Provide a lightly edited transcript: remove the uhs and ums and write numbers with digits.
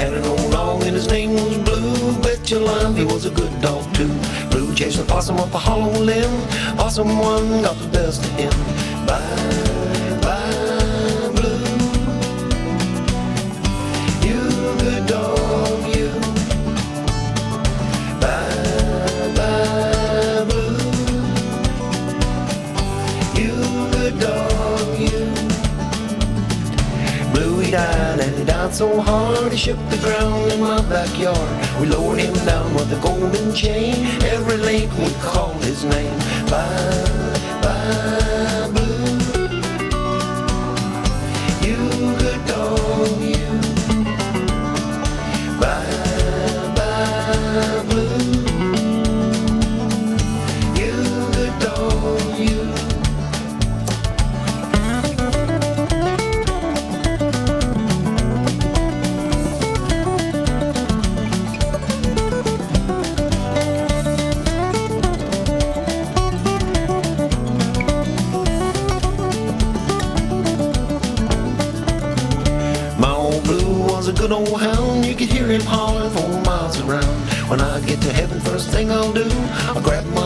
had an old dog and his name was Blue. Bet your life he was a good dog too. Blue chased a possum up a hollow limb. Possum one got the best of him. Bye, bye, Blue. You good dog, you. Bye, bye, Blue. You good dog, you. Blue, he died, and he died so hard he shook the ground in my backyard. We lowered him down with a golden chain. Every lake we called his name. Bye, bye, Blue. You good dog, you. Bye, bye, Blue. You good dog, you. A good old hound, you could hear him holler 4 miles around. When I get to heaven, first thing I'll do, I'll grab my